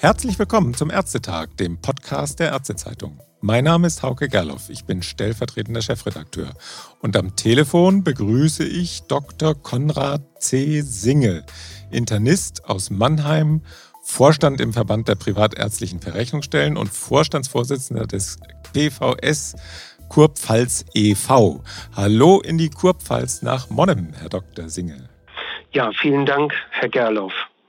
Herzlich willkommen zum Ärztetag, dem Podcast der Ärztezeitung. Mein Name ist Hauke Gerloff, ich bin stellvertretender Chefredakteur. Und am Telefon begrüße ich Dr. Konrad C. Singe, Internist aus Mannheim, Vorstand im Verband der privatärztlichen Verrechnungsstellen und Vorstandsvorsitzender des PVS Kurpfalz e.V. Hallo in die Kurpfalz nach Monnem, Herr Dr. Singe. Ja, vielen Dank, Herr Gerloff.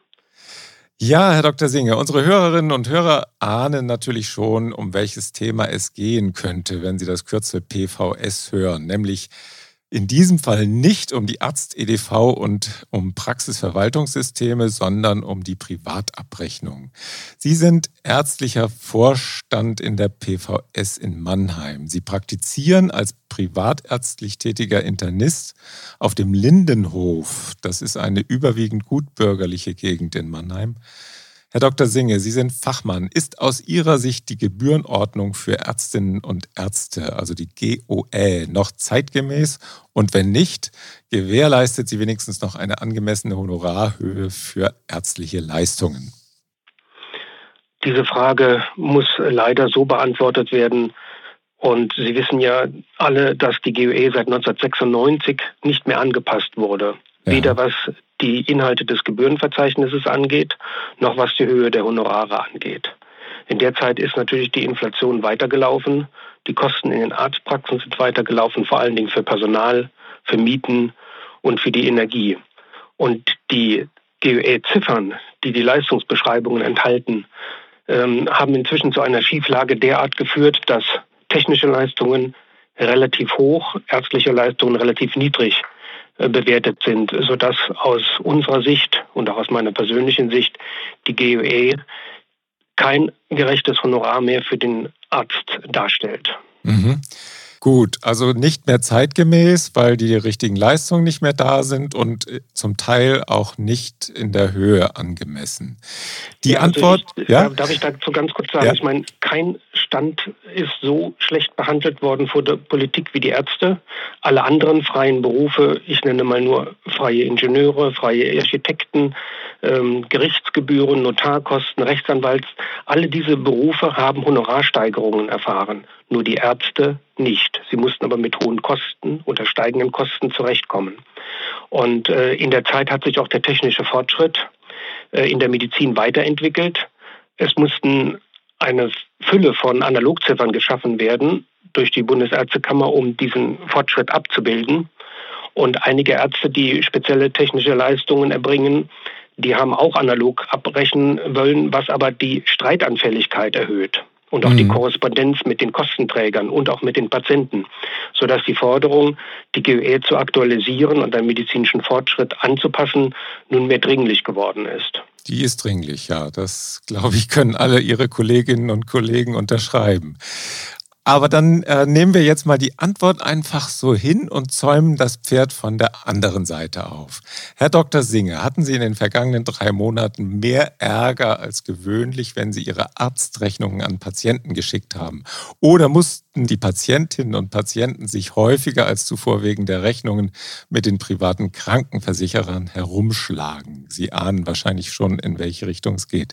Ja, Herr Dr. Singe, unsere Hörerinnen und Hörer ahnen natürlich schon, um welches Thema es gehen könnte, wenn sie das Kürzel PVS hören, nämlich in diesem Fall nicht um die Arzt-EDV und um Praxisverwaltungssysteme, sondern um die Privatabrechnung. Sie sind ärztlicher Vorstand in der PVS in Mannheim. Sie praktizieren als privatärztlich tätiger Internist auf dem Lindenhof. Das ist eine überwiegend gutbürgerliche Gegend in Mannheim. Herr Dr. Singe, Sie sind Fachmann. Ist aus Ihrer Sicht die Gebührenordnung für Ärztinnen und Ärzte, also die GOÄ, noch zeitgemäß? Und wenn nicht, gewährleistet sie wenigstens noch eine angemessene Honorarhöhe für ärztliche Leistungen? Diese Frage muss leider so beantwortet werden. Und Sie wissen ja alle, dass die GOE seit 1996 nicht mehr angepasst wurde. Ja. Weder was die Inhalte des Gebührenverzeichnisses angeht, noch was die Höhe der Honorare angeht. In der Zeit ist natürlich die Inflation weitergelaufen. Die Kosten in den Arztpraxen sind weitergelaufen, vor allen Dingen für Personal, für Mieten und für die Energie. Und die GOE-Ziffern, die die Leistungsbeschreibungen enthalten, haben inzwischen zu einer Schieflage derart geführt, dass technische Leistungen relativ hoch, ärztliche Leistungen relativ niedrig bewertet sind, sodass aus unserer Sicht und auch aus meiner persönlichen Sicht die GOE kein gerechtes Honorar mehr für den Arzt darstellt. Mhm. Gut, also nicht mehr zeitgemäß, weil die richtigen Leistungen nicht mehr da sind und zum Teil auch nicht in der Höhe angemessen. Die Antwort... Darf ich dazu ganz kurz sagen? Ja. Ich meine, kein Stand ist so schlecht behandelt worden vor der Politik wie die Ärzte. Alle anderen freien Berufe, ich nenne mal nur freie Ingenieure, freie Architekten, Gerichtsgebühren, Notarkosten, Rechtsanwalts, alle diese Berufe haben Honorarsteigerungen erfahren. Nur die Ärzte nicht. Sie mussten aber mit hohen Kosten oder steigenden Kosten zurechtkommen. Und in der Zeit hat sich auch der technische Fortschritt in der Medizin weiterentwickelt. Es mussten eine Fülle von Analogziffern geschaffen werden durch die Bundesärztekammer, um diesen Fortschritt abzubilden. Und einige Ärzte, die spezielle technische Leistungen erbringen, die haben auch analog abbrechen wollen, was aber die Streitanfälligkeit erhöht. Und auch die Korrespondenz mit den Kostenträgern und auch mit den Patienten, sodass die Forderung, die GOE zu aktualisieren und den medizinischen Fortschritt anzupassen, nunmehr dringlich geworden ist. Die ist dringlich, ja. Das, glaube ich, können alle Ihre Kolleginnen und Kollegen unterschreiben. Aber dann nehmen wir jetzt mal die Antwort einfach so hin und zäumen das Pferd von der anderen Seite auf. Herr Dr. Singe, hatten Sie in den vergangenen 3 Monaten mehr Ärger als gewöhnlich, wenn Sie Ihre Arztrechnungen an Patienten geschickt haben? Oder mussten die Patientinnen und Patienten sich häufiger als zuvor wegen der Rechnungen mit den privaten Krankenversicherern herumschlagen? Sie ahnen wahrscheinlich schon, in welche Richtung es geht.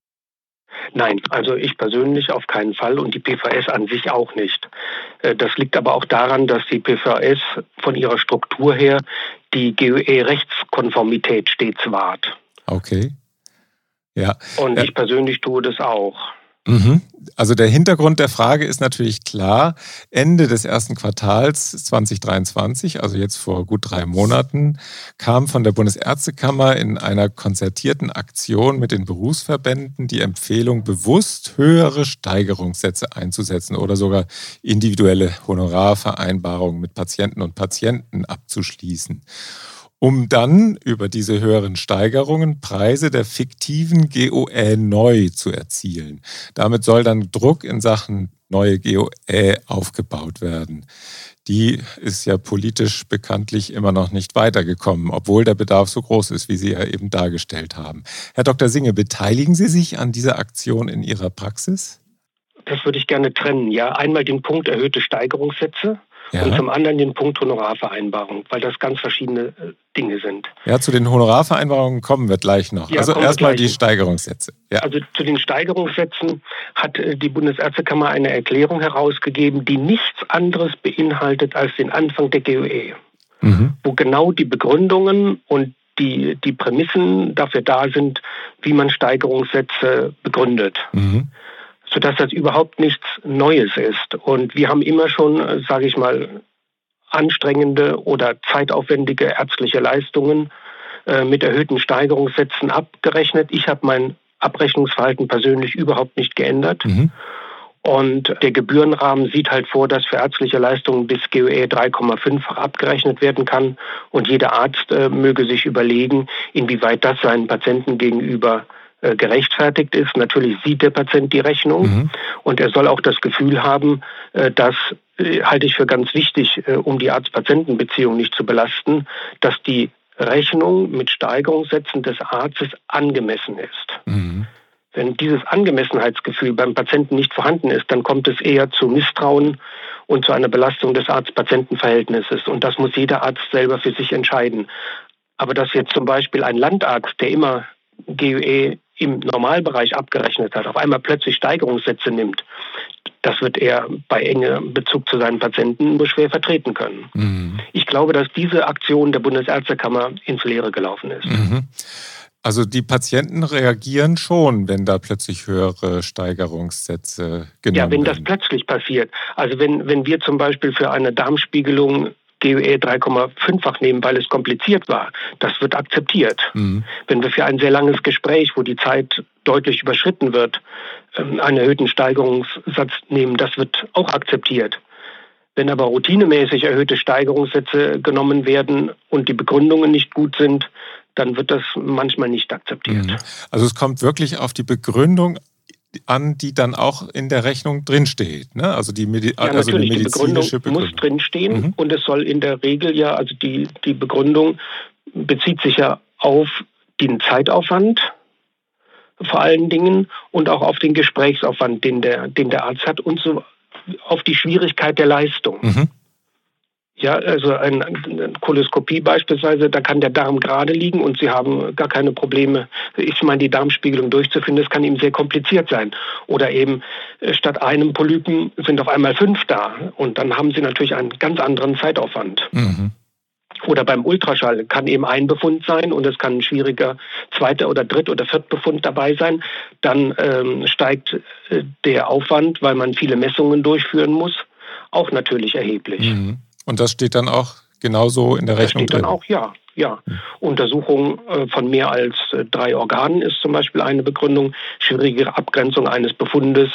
Nein, also ich persönlich auf keinen Fall und die PVS an sich auch nicht. Das liegt aber auch daran, dass die PVS von ihrer Struktur her die GOE-Rechtskonformität stets wahrt. Okay. Ja. Und ich persönlich tue das auch. Also der Hintergrund der Frage ist natürlich klar. Ende des ersten Quartals 2023, also jetzt vor gut 3 Monaten, kam von der Bundesärztekammer in einer konzertierten Aktion mit den Berufsverbänden die Empfehlung, bewusst höhere Steigerungssätze einzusetzen oder sogar individuelle Honorarvereinbarungen mit Patienten und Patienten abzuschließen, um dann über diese höheren Steigerungen Preise der fiktiven GOE neu zu erzielen. Damit soll dann Druck in Sachen neue GOE aufgebaut werden. Die ist ja politisch bekanntlich immer noch nicht weitergekommen, obwohl der Bedarf so groß ist, wie Sie ja eben dargestellt haben. Herr Dr. Singe, beteiligen Sie sich an dieser Aktion in Ihrer Praxis? Das würde ich gerne trennen. Ja, einmal den Punkt erhöhte Steigerungssätze Ja. Und zum anderen den Punkt Honorarvereinbarung, weil das ganz verschiedene Dinge sind. Ja, zu den Honorarvereinbarungen kommen wir gleich noch. Ja, also erstmal die Steigerungssätze. Ja. Also zu den Steigerungssätzen hat die Bundesärztekammer eine Erklärung herausgegeben, die nichts anderes beinhaltet als den Anfang der GOE, wo genau die Begründungen und die Prämissen dafür da sind, wie man Steigerungssätze begründet. Sodass das überhaupt nichts Neues ist. Und wir haben immer schon, sage ich mal, anstrengende oder zeitaufwendige ärztliche Leistungen mit erhöhten Steigerungssätzen abgerechnet. Ich habe mein Abrechnungsverhalten persönlich überhaupt nicht geändert. Und der Gebührenrahmen sieht halt vor, dass für ärztliche Leistungen bis GOE 3,5-fach abgerechnet werden kann. Und jeder Arzt möge sich überlegen, inwieweit das seinen Patienten gegenüber gerechtfertigt ist. Natürlich sieht der Patient die Rechnung und er soll auch das Gefühl haben, das halte ich für ganz wichtig, um die Arzt-Patienten-Beziehung nicht zu belasten, dass die Rechnung mit Steigerungssätzen des Arztes angemessen ist. Wenn dieses Angemessenheitsgefühl beim Patienten nicht vorhanden ist, dann kommt es eher zu Misstrauen und zu einer Belastung des Arzt-Patienten-Verhältnisses. Und das muss jeder Arzt selber für sich entscheiden. Aber dass jetzt zum Beispiel ein Landarzt, der immer GOE im Normalbereich abgerechnet hat, auf einmal plötzlich Steigerungssätze nimmt, das wird er bei engem Bezug zu seinen Patienten nur schwer vertreten können. Ich glaube, dass diese Aktion der Bundesärztekammer ins Leere gelaufen ist. Also die Patienten reagieren schon, wenn da plötzlich höhere Steigerungssätze genommen werden. Ja, wenn das plötzlich passiert. Also wenn wir zum Beispiel für eine Darmspiegelung GOE 3,5-fach nehmen, weil es kompliziert war, das wird akzeptiert. Wenn wir für ein sehr langes Gespräch, wo die Zeit deutlich überschritten wird, einen erhöhten Steigerungssatz nehmen, das wird auch akzeptiert. Wenn aber routinemäßig erhöhte Steigerungssätze genommen werden und die Begründungen nicht gut sind, dann wird das manchmal nicht akzeptiert. Also es kommt wirklich auf die Begründung an, die dann auch in der Rechnung drinsteht, ne? Also die medizinische Begründung muss drinstehen und es soll in der Regel ja, also die Begründung bezieht sich ja auf den Zeitaufwand vor allen Dingen und auch auf den Gesprächsaufwand, den der Arzt hat und so auf die Schwierigkeit der Leistung. Ja, also eine Koloskopie beispielsweise, da kann der Darm gerade liegen und Sie haben gar keine Probleme, die Darmspiegelung durchzuführen. Das kann ihm sehr kompliziert sein. Oder eben statt einem Polypen sind auf einmal 5 da und dann haben Sie natürlich einen ganz anderen Zeitaufwand. Oder beim Ultraschall kann eben ein Befund sein und es kann ein schwieriger 2. oder 3. oder 4. Befund dabei sein. Dann steigt der Aufwand, weil man viele Messungen durchführen muss, auch natürlich erheblich. Und das steht dann auch genauso in der Rechnung drin? Das steht dann auch, ja. Untersuchung von mehr als 3 Organen ist zum Beispiel eine Begründung. Schwierige Abgrenzung eines Befundes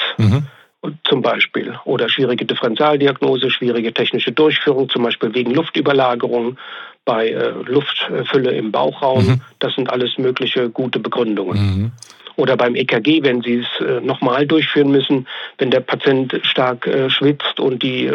zum Beispiel. Oder schwierige Differentialdiagnose, schwierige technische Durchführung, zum Beispiel wegen Luftüberlagerung bei Luftfülle im Bauchraum. Das sind alles mögliche gute Begründungen. Oder beim EKG, wenn Sie es nochmal durchführen müssen, wenn der Patient stark schwitzt und die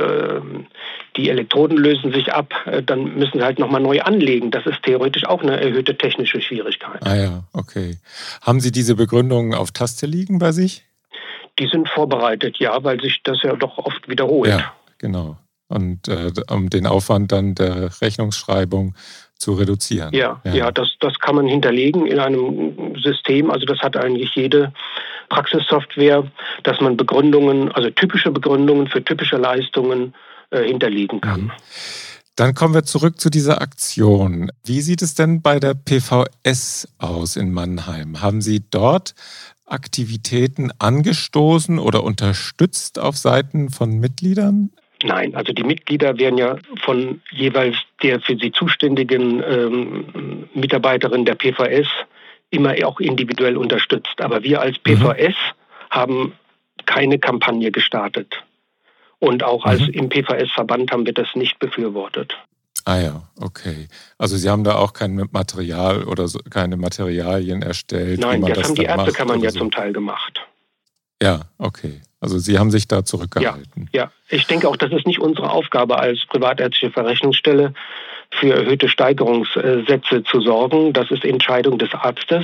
Elektroden lösen sich ab, dann müssen Sie halt nochmal neu anlegen. Das ist theoretisch auch eine erhöhte technische Schwierigkeit. Ah ja, okay. Haben Sie diese Begründungen auf Taste liegen bei sich? Die sind vorbereitet, ja, weil sich das ja doch oft wiederholt. Ja, genau. Und um den Aufwand dann der Rechnungsschreibung zu reduzieren. Ja, das kann man hinterlegen in einem System. Also das hat eigentlich jede Praxissoftware, dass man Begründungen, also typische Begründungen für typische Leistungen hinterlegen kann. Dann kommen wir zurück zu dieser Aktion. Wie sieht es denn bei der PVS aus in Mannheim? Haben Sie dort Aktivitäten angestoßen oder unterstützt auf Seiten von Mitgliedern? Nein, also die Mitglieder werden ja von jeweils der für sie zuständigen Mitarbeiterin der PVS immer auch individuell unterstützt. Aber wir als PVS haben keine Kampagne gestartet. Und auch als im PVS-Verband haben wir das nicht befürwortet. Ah ja, okay. Also Sie haben da auch kein Material oder so, keine Materialien erstellt? Nein, das haben die Ärztekammern ja zum Teil gemacht. Ja, okay. Also Sie haben sich da zurückgehalten. Ja. Ich denke auch, das ist nicht unsere Aufgabe als privatärztliche Verrechnungsstelle, für erhöhte Steigerungssätze zu sorgen. Das ist Entscheidung des Arztes.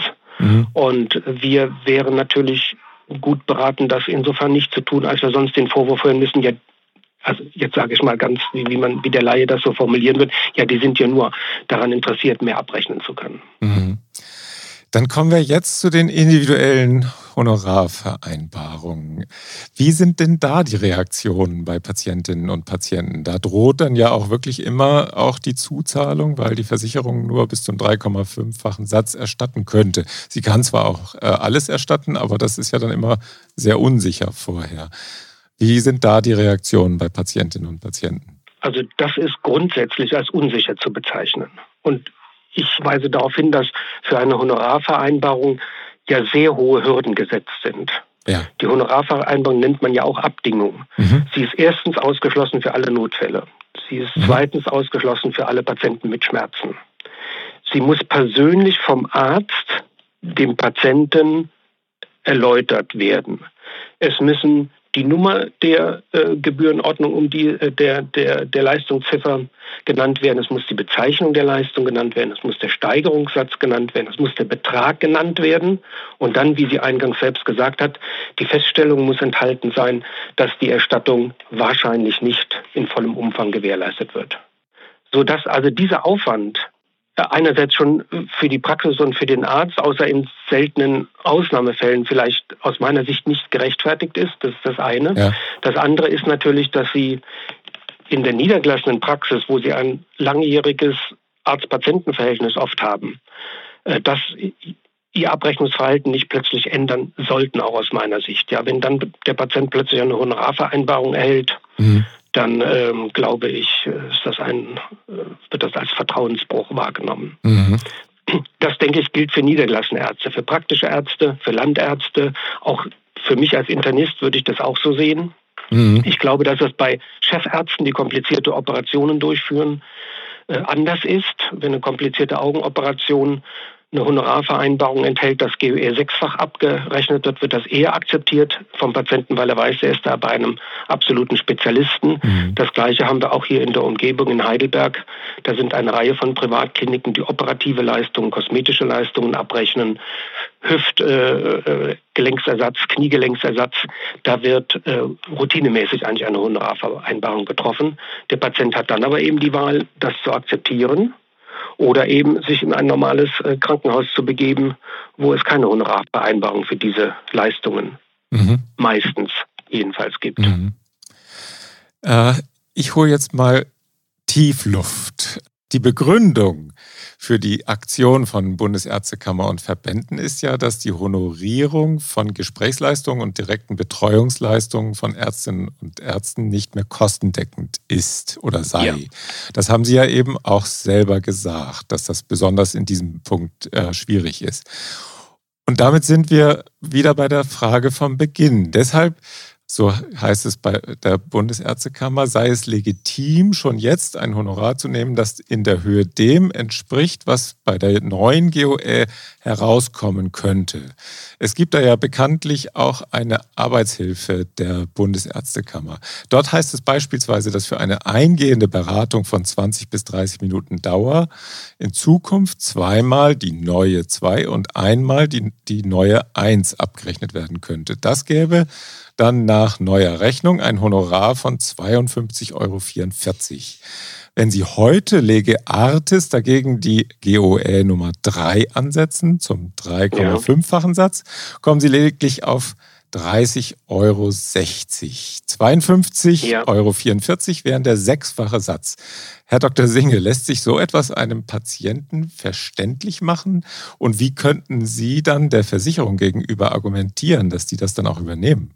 Und wir wären natürlich gut beraten, das insofern nicht zu tun, als wir sonst den Vorwurf hören müssen, ja, Also jetzt sage ich mal ganz, wie der Laie das so formulieren wird, ja, die sind ja nur daran interessiert, mehr abrechnen zu können. Mhm. Dann kommen wir jetzt zu den individuellen Honorarvereinbarungen. Wie sind denn da die Reaktionen bei Patientinnen und Patienten? Da droht dann ja auch wirklich immer auch die Zuzahlung, weil die Versicherung nur bis zum 3,5-fachen Satz erstatten könnte. Sie kann zwar auch alles erstatten, aber das ist ja dann immer sehr unsicher vorher. Wie sind da die Reaktionen bei Patientinnen und Patienten? Also das ist grundsätzlich als unsicher zu bezeichnen. Und ich weise darauf hin, dass für eine Honorarvereinbarung ja sehr hohe Hürden gesetzt sind. Ja. Die Honorarvereinbarung nennt man ja auch Abdingung. Sie ist erstens ausgeschlossen für alle Notfälle. Sie ist zweitens ausgeschlossen für alle Patienten mit Schmerzen. Sie muss persönlich vom Arzt dem Patienten erläutert werden. Es müssen die Nummer der Gebührenordnung um die der Leistungsziffer genannt werden. Es muss die Bezeichnung der Leistung genannt werden. Es muss der Steigerungssatz genannt werden. Es muss der Betrag genannt werden. Und dann, wie sie eingangs selbst gesagt hat, die Feststellung muss enthalten sein, dass die Erstattung wahrscheinlich nicht in vollem Umfang gewährleistet wird. Sodass also dieser Aufwand einerseits schon für die Praxis und für den Arzt, außer in seltenen Ausnahmefällen vielleicht aus meiner Sicht nicht gerechtfertigt ist. Das ist das eine. Ja. Das andere ist natürlich, dass Sie in der niedergelassenen Praxis, wo Sie ein langjähriges Arzt-Patienten-Verhältnis oft haben, dass Ihr Abrechnungsverhalten nicht plötzlich ändern sollten, auch aus meiner Sicht. Ja, wenn dann der Patient plötzlich eine Honorarvereinbarung erhält, dann glaube ich, wird das als Vertrauensbruch wahrgenommen. Das, denke ich, gilt für niedergelassene Ärzte, für praktische Ärzte, für Landärzte. Auch für mich als Internist würde ich das auch so sehen. Ich glaube, dass das bei Chefärzten, die komplizierte Operationen durchführen, anders ist. Wenn eine komplizierte Augenoperation eine Honorarvereinbarung enthält, dass GOE 6-fach abgerechnet wird das eher akzeptiert vom Patienten, weil er weiß, er ist da bei einem absoluten Spezialisten. Das Gleiche haben wir auch hier in der Umgebung in Heidelberg. Da sind eine Reihe von Privatkliniken, die operative Leistungen, kosmetische Leistungen abrechnen, Hüftgelenksersatz, Kniegelenksersatz. Da wird routinemäßig eigentlich eine Honorarvereinbarung getroffen. Der Patient hat dann aber eben die Wahl, das zu akzeptieren oder eben sich in ein normales Krankenhaus zu begeben, wo es keine Honorarvereinbarung für diese Leistungen meistens jedenfalls gibt. Ich hole jetzt mal Tiefluft. Die Begründung für die Aktion von Bundesärztekammer und Verbänden ist ja, dass die Honorierung von Gesprächsleistungen und direkten Betreuungsleistungen von Ärztinnen und Ärzten nicht mehr kostendeckend ist oder sei. Ja. Das haben Sie ja eben auch selber gesagt, dass das besonders in diesem Punkt schwierig ist. Und damit sind wir wieder bei der Frage vom Beginn. Deshalb, so heißt es bei der Bundesärztekammer, sei es legitim, schon jetzt ein Honorar zu nehmen, das in der Höhe dem entspricht, was bei der neuen GOE herauskommen könnte. Es gibt da ja bekanntlich auch eine Arbeitshilfe der Bundesärztekammer. Dort heißt es beispielsweise, dass für eine eingehende Beratung von 20 bis 30 Minuten Dauer in Zukunft zweimal die neue 2 und einmal die neue 1 abgerechnet werden könnte. Das gäbe dann nach neuer Rechnung ein Honorar von 52,44 €. Wenn Sie heute lege artis dagegen die GOE Nummer 3 ansetzen, zum 3,5-fachen Satz, kommen Sie lediglich auf 30,60 €. 52,44 € wären der 6-fache Satz. Herr Dr. Singe, lässt sich so etwas einem Patienten verständlich machen? Und wie könnten Sie dann der Versicherung gegenüber argumentieren, dass die das dann auch übernehmen?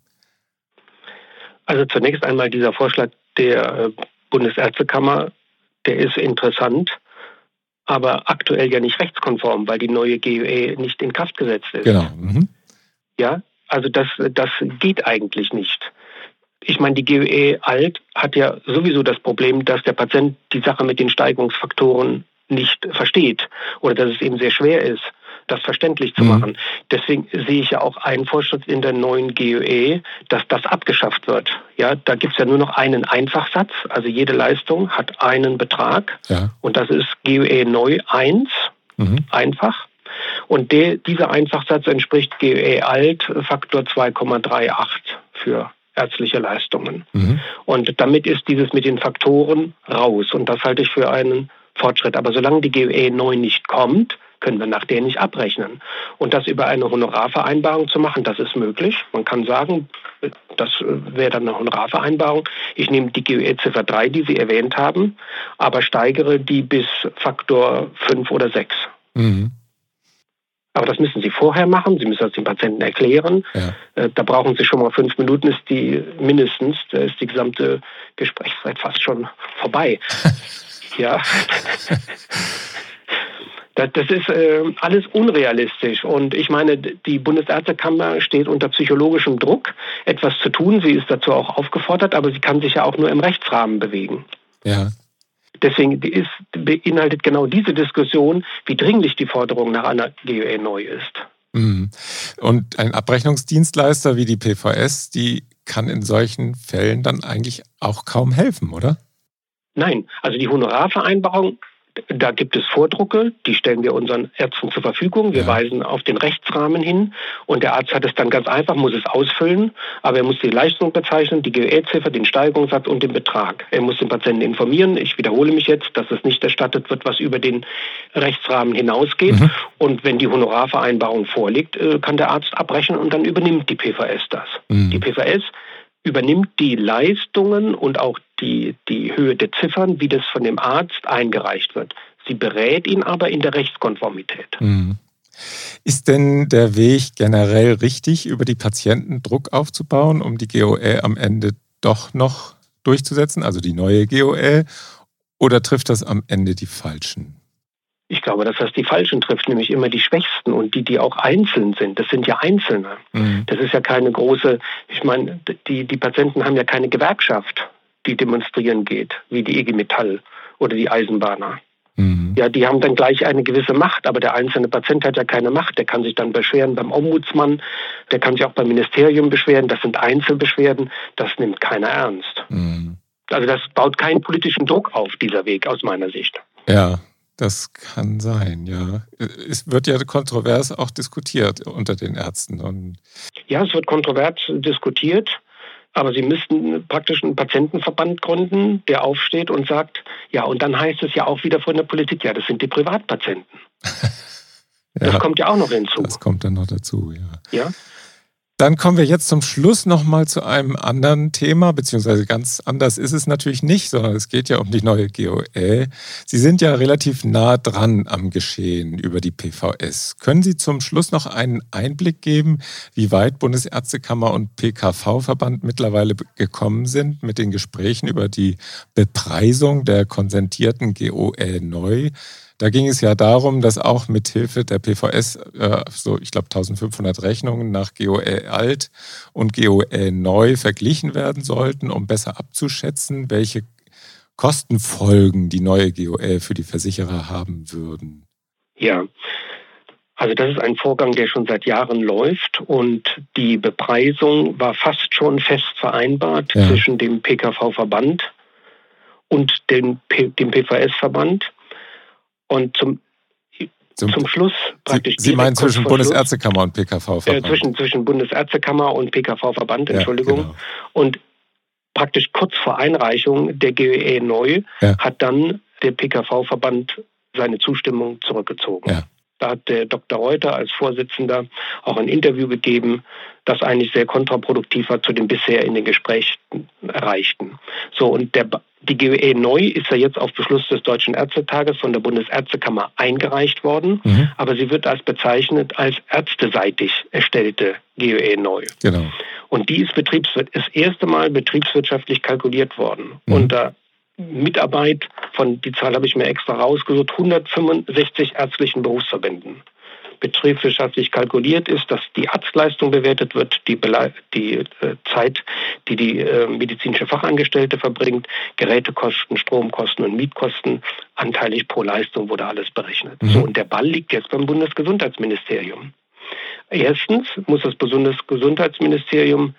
Also zunächst einmal dieser Vorschlag der Bundesärztekammer, der ist interessant, aber aktuell ja nicht rechtskonform, weil die neue GOE nicht in Kraft gesetzt ist. Genau. Ja, also das geht eigentlich nicht. Ich meine, die GOE alt hat ja sowieso das Problem, dass der Patient die Sache mit den Steigerungsfaktoren nicht versteht oder dass es eben sehr schwer ist, das verständlich zu machen. Deswegen sehe ich ja auch einen Fortschritt in der neuen GOE, dass das abgeschafft wird. Ja, da gibt es ja nur noch einen Einfachsatz, also jede Leistung hat einen Betrag und das ist GOE neu 1, einfach. Und dieser Einfachsatz entspricht GOE alt Faktor 2,38 für ärztliche Leistungen. Und damit ist dieses mit den Faktoren raus. Und das halte ich für einen Fortschritt. Aber solange die GOE neu nicht kommt, können wir nach der nicht abrechnen. Und das über eine Honorarvereinbarung zu machen, das ist möglich. Man kann sagen, das wäre dann eine Honorarvereinbarung. Ich nehme die GOE-Ziffer 3, die Sie erwähnt haben, aber steigere die bis Faktor 5 oder 6. Aber das müssen Sie vorher machen. Sie müssen das dem Patienten erklären. Ja. Da brauchen Sie schon mal 5 Minuten, ist die mindestens. Da ist die gesamte Gesprächszeit fast schon vorbei. Ja. Das ist alles unrealistisch. Und ich meine, die Bundesärztekammer steht unter psychologischem Druck, etwas zu tun. Sie ist dazu auch aufgefordert, aber sie kann sich ja auch nur im Rechtsrahmen bewegen. Ja. Deswegen beinhaltet genau diese Diskussion, wie dringlich die Forderung nach einer GOE neu ist. Und ein Abrechnungsdienstleister wie die PVS, die kann in solchen Fällen dann eigentlich auch kaum helfen, oder? Nein, also die Honorarvereinbarung, da gibt es Vordrucke, die stellen wir unseren Ärzten zur Verfügung. Wir weisen auf den Rechtsrahmen hin und der Arzt hat es dann ganz einfach, muss es ausfüllen, aber er muss die Leistung bezeichnen, die GOE-Ziffer, den Steigerungssatz und den Betrag. Er muss den Patienten informieren. Ich wiederhole mich jetzt, dass es nicht erstattet wird, was über den Rechtsrahmen hinausgeht. Und wenn die Honorarvereinbarung vorliegt, kann der Arzt abrechnen und dann übernimmt die PVS das. Die PVS übernimmt die Leistungen und auch die Höhe der Ziffern, wie das von dem Arzt eingereicht wird. Sie berät ihn aber in der Rechtskonformität. Ist denn der Weg generell richtig, über die Patienten Druck aufzubauen, um die GOE am Ende doch noch durchzusetzen, also die neue GOE, oder trifft das am Ende die Falschen? Ich glaube, dass das die Falschen trifft, nämlich immer die Schwächsten und die auch einzeln sind. Das sind ja Einzelne. Das ist ja keine große, ich meine, die Patienten haben ja keine Gewerkschaft, die demonstrieren geht, wie die IG Metall oder die Eisenbahner. Ja, die haben dann gleich eine gewisse Macht, aber der einzelne Patient hat ja keine Macht. Der kann sich dann beschweren beim Ombudsmann, der kann sich auch beim Ministerium beschweren. Das sind Einzelbeschwerden, das nimmt keiner ernst. Also das baut keinen politischen Druck auf, dieser Weg, aus meiner Sicht. Ja. Das kann sein, ja. Es wird ja kontrovers auch diskutiert unter den Ärzten. Ja, es wird kontrovers diskutiert, aber Sie müssten praktisch einen Patientenverband gründen, der aufsteht und sagt, ja, und dann heißt es ja auch wieder von der Politik, ja, das sind die Privatpatienten. Das kommt ja auch noch hinzu. Das kommt dann noch dazu, ja. Ja. Dann kommen wir jetzt zum Schluss nochmal zu einem anderen Thema, beziehungsweise ganz anders ist es natürlich nicht, sondern es geht ja um die neue GOE. Sie sind ja relativ nah dran am Geschehen über die PVS. Können Sie zum Schluss noch einen Einblick geben, wie weit Bundesärztekammer und PKV-Verband mittlerweile gekommen sind mit den Gesprächen über die Bepreisung der konsentierten GOE neu? Da ging es ja darum, dass auch mit Hilfe der PVS ich glaube 1500 Rechnungen nach GOE alt und GOE neu verglichen werden sollten, um besser abzuschätzen, welche Kostenfolgen die neue GOE für die Versicherer haben würden. Ja, also das ist ein Vorgang, der schon seit Jahren läuft und die Bepreisung war fast schon fest vereinbart zwischen dem PKV-Verband und dem PVS-Verband. Und zum Schluss praktisch... Sie meinen zwischen Bundesärztekammer und PKV-Verband? Zwischen Bundesärztekammer und PKV-Verband, Entschuldigung. Ja, genau. Und praktisch kurz vor Einreichung der GOE neu hat dann der PKV-Verband seine Zustimmung zurückgezogen. Ja. Da hat der Dr. Reuter als Vorsitzender auch ein Interview gegeben, das eigentlich sehr kontraproduktiv war zu dem bisher in den Gesprächen erreichten. So, und die GOE neu ist ja jetzt auf Beschluss des Deutschen Ärztetages von der Bundesärztekammer eingereicht worden, aber sie wird bezeichnet als ärzteseitig erstellte GOE neu. Genau. Und die ist das erste Mal betriebswirtschaftlich kalkuliert worden. Unter Mitarbeit die Zahl habe ich mir extra rausgesucht, 165 ärztlichen Berufsverbänden. Betriebswirtschaftlich kalkuliert ist, dass die Arztleistung bewertet wird, die Zeit, die die medizinische Fachangestellte verbringt, Gerätekosten, Stromkosten und Mietkosten, anteilig pro Leistung wurde alles berechnet. So, und der Ball liegt jetzt beim Bundesgesundheitsministerium. Erstens muss das Bundesgesundheitsministerium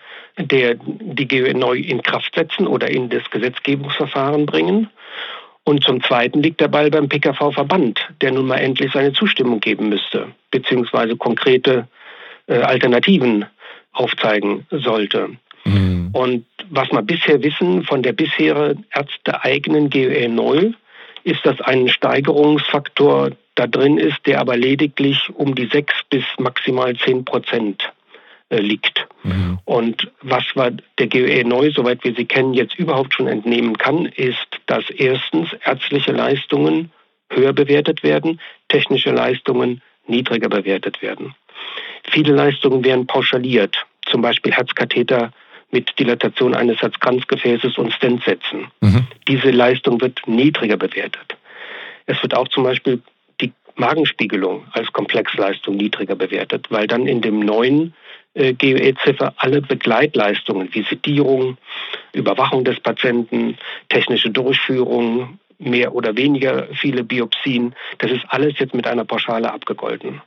die GOE neu in Kraft setzen oder in das Gesetzgebungsverfahren bringen. Und zum Zweiten liegt der Ball beim PKV-Verband, der nun mal endlich seine Zustimmung geben müsste, beziehungsweise konkrete Alternativen aufzeigen sollte. Und was wir bisher wissen von der bisherigen ärzteeigenen GOE neu, ist, dass ein Steigerungsfaktor da drin ist, der aber lediglich um die 6 bis maximal 10% liegt. Und was der GOE neu, soweit wir sie kennen, jetzt überhaupt schon entnehmen kann, ist, dass erstens ärztliche Leistungen höher bewertet werden, technische Leistungen niedriger bewertet werden. Viele Leistungen werden pauschaliert, zum Beispiel Herzkatheter mit Dilatation eines Herzkranzgefäßes und Stent setzen. Diese Leistung wird niedriger bewertet. Es wird auch zum Beispiel die Magenspiegelung als Komplexleistung niedriger bewertet, weil dann in dem neuen GOE-Ziffer alle Begleitleistungen wie Sedierung, Überwachung des Patienten, technische Durchführung, mehr oder weniger viele Biopsien, das ist alles jetzt mit einer Pauschale abgegolten.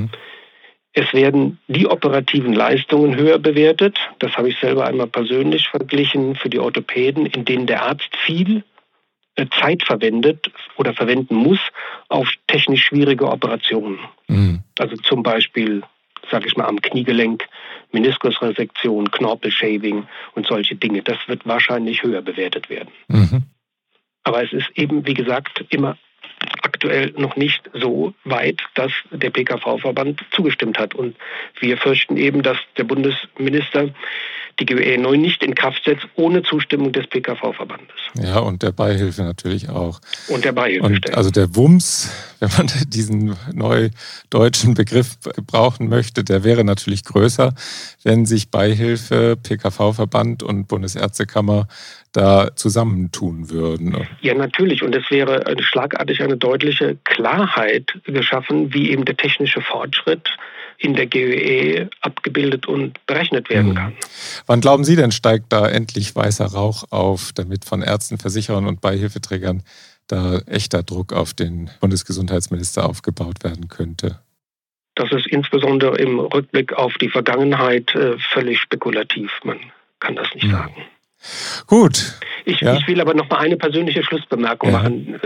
Es werden die operativen Leistungen höher bewertet. Das habe ich selber einmal persönlich verglichen für die Orthopäden, in denen der Arzt viel Zeit verwendet oder verwenden muss auf technisch schwierige Operationen. Also zum Beispiel, sage ich mal, am Kniegelenk, Meniskusresektion, Knorpelshaving und solche Dinge. Das wird wahrscheinlich höher bewertet werden. Aber es ist eben, wie gesagt, immer aktuell noch nicht so weit, dass der PKV-Verband zugestimmt hat. Und wir fürchten eben, dass der Bundesminister die GOE neu nicht in Kraft setzt, ohne Zustimmung des PKV-Verbandes. Ja, und der Beihilfe natürlich auch. Und der Beihilfe. Und also der WUMS, wenn man diesen neudeutschen Begriff gebrauchen möchte, der wäre natürlich größer, wenn sich Beihilfe, PKV-Verband und Bundesärztekammer da zusammentun würden. Ja, natürlich. Und es wäre schlagartig eine deutliche Klarheit geschaffen, wie eben der technische Fortschritt in der GOE abgebildet und berechnet werden kann. Wann glauben Sie denn, steigt da endlich weißer Rauch auf, damit von Ärzten, Versicherern und Beihilfeträgern da echter Druck auf den Bundesgesundheitsminister aufgebaut werden könnte? Das ist insbesondere im Rückblick auf die Vergangenheit völlig spekulativ. Man kann das nicht sagen. Gut. Ich will aber noch mal eine persönliche Schlussbemerkung machen.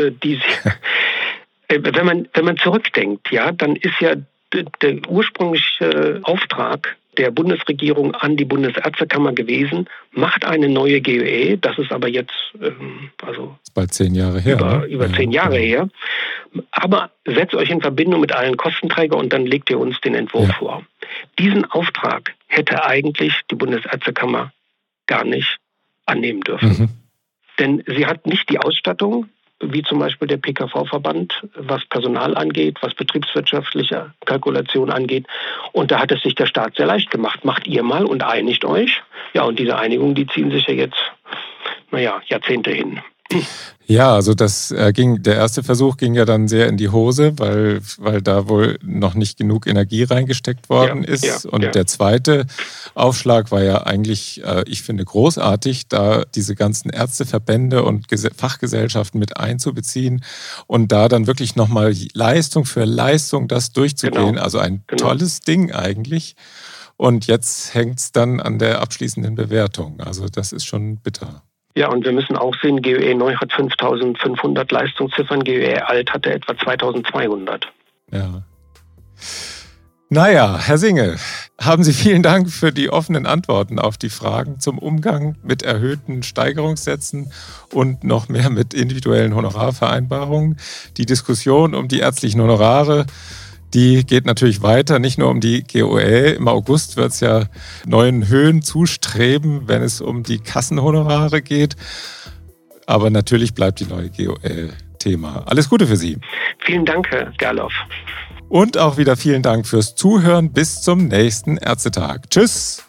Wenn man zurückdenkt, dann ist ja der ursprüngliche Auftrag der Bundesregierung an die Bundesärztekammer gewesen, macht eine neue GOE, das ist aber jetzt bald 10 Jahre her. Über 10 Jahre her. Aber setzt euch in Verbindung mit allen Kostenträgern und dann legt ihr uns den Entwurf vor. Diesen Auftrag hätte eigentlich die Bundesärztekammer gar nicht annehmen dürfen. Denn sie hat nicht die Ausstattung, wie zum Beispiel der PKV-Verband, was Personal angeht, was betriebswirtschaftliche Kalkulation angeht. Und da hat es sich der Staat sehr leicht gemacht. Macht ihr mal und einigt euch. Ja, und diese Einigung, die ziehen sich ja jetzt, Jahrzehnte hin. Ja, also der erste Versuch ging ja dann sehr in die Hose, weil da wohl noch nicht genug Energie reingesteckt worden ist. Und der zweite Aufschlag war ja eigentlich, ich finde, großartig, da diese ganzen Ärzteverbände und Fachgesellschaften mit einzubeziehen und da dann wirklich nochmal Leistung für Leistung das durchzugehen. Genau. Also ein tolles Ding eigentlich. Und jetzt hängt es dann an der abschließenden Bewertung. Also das ist schon bitter. Ja, und wir müssen auch sehen, GOE neu hat 5.500 Leistungsziffern, GOE alt hatte etwa 2.200. Ja. Naja, Herr Singe, haben Sie vielen Dank für die offenen Antworten auf die Fragen zum Umgang mit erhöhten Steigerungssätzen und noch mehr mit individuellen Honorarvereinbarungen. Die Diskussion um die ärztlichen Honorare, die geht natürlich weiter, nicht nur um die GOE. Im August wird es ja neuen Höhen zustreben, wenn es um die Kassenhonorare geht. Aber natürlich bleibt die neue GOE Thema. Alles Gute für Sie. Vielen Dank, Herr Gerloff. Und auch wieder vielen Dank fürs Zuhören. Bis zum nächsten Ärztetag. Tschüss.